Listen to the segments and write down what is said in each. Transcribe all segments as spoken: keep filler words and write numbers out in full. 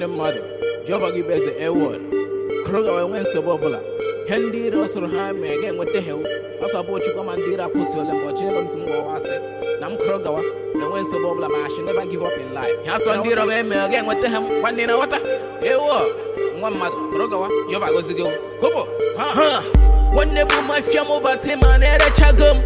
Wani mother, Java give us a word. Kroga went so bubble. Handy Rosser Ham again with the hell. As I bought you come and did I put to them, but you some more. I said, Nam Kroga, the went so bubble, I should never give up in life. Has on dear of him again with the ham, one in a water. A word. One mother, Kroga, Java goes to go. Copo, huh? One never my fiamo but him and a chagum.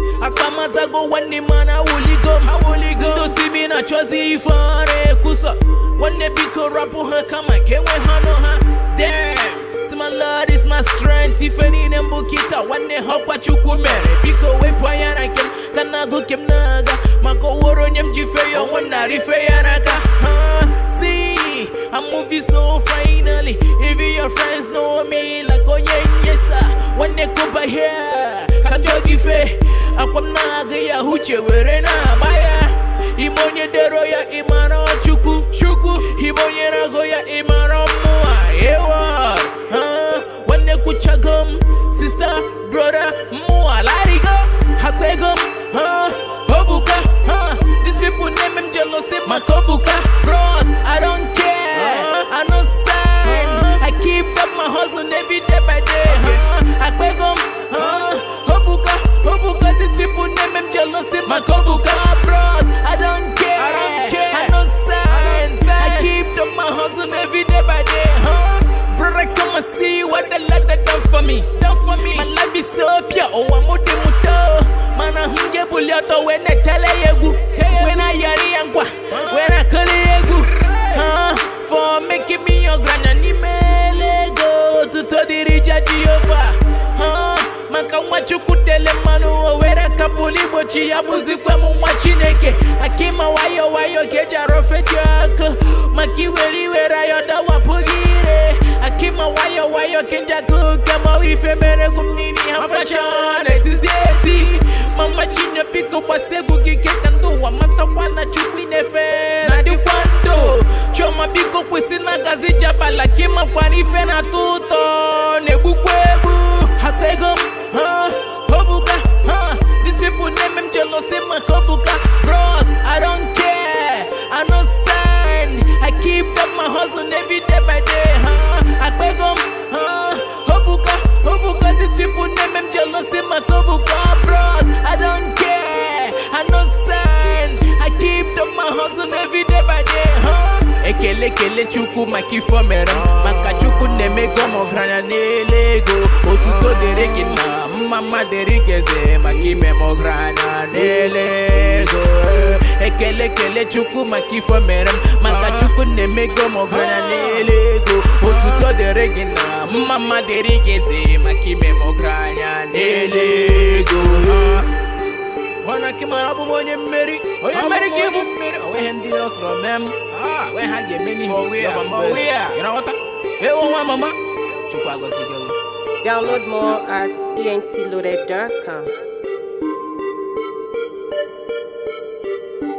Akamazago one man I will go, I will go. Don't see me not choosy for a kusa. One day because rapu her come and can we handle her. Damn, so my Lord is my strength. If any number kita, one day hop what you could marry. Because we play and I can, can I go kem naga. Mako woro nyam jifeyo, one na rifeya naka. Huh? See, I'm moving so finally. If your friends know me, like oh yeah, yes, one day come by here. Can't you give it? Akwam na gaya huche were na baya. Imonye deroya imano chuku chuku. Imonye na goya imano mua. Ewa, huh? Wane kuchagum, sister, brother, mua larigo. Hakwegum, huh? Hobuka, huh? These people name him jealousy, makobuka. Bros, I don't care. I no sign. I keep up my hustle every day by day. Huh? Hakwegum, huh? Hobuka, these people name him jealousy, my Kobuka bros. I don't care, I don't care, I no sign. I keep up my hustle every day by day, huh? Brother, come and see what the Lord has done for me, done for me. My life is so pure, oh I'm with the muto. Man, I'm hungry, bulliato when I tell you, when I yari angwa, when I call you, huh? For making me your granny, go to the Richard Jehovah, huh? Maka wachukutele manu wera kapuli bochi ya muzikwe mwachineke. Akima wayo wayo keja rofetiaka. Maki weri wera yoda wapugire. Akima wayo wayo kenja kuka mawife mere gumnini hafachane tizeti. Mama chine piko wasegu kikeka nduwa manta wana chukwine fe. Nadi kwando choma piko kwisina gazi jabala kima kwanife na tuto nebukwebu. Hapegum, huh? Hobuka, huh? These people name him jealousy, my Kobuka bros. I don't care, I no sign. I keep up my hustle every day by day, huh? Hapegum, huh? Hobuka, Hobuka, these people name him jealousy, my Kobuka bros. I don't care, I no sign. I keep up my hustle every day by day, huh? Ekele kele chuku maki fomera. Maka chuku neme gomo grana nelego. Otuto deregina mama derigeze maki memo grana nelego. Ekele kele chuku maki fomera. Maka chuku neme gomo grana nelego. Otuto deregina mama derigeze maki memo grana nelego. Wana kimarabu mwenye mmeri, oye mmeri kibu mmeri, oye hendi osro mem. Ah, we hage meni mawia, mawia. You know what? We wa mama. Chukwa go sigewu. Download more at e n t loaded dot com.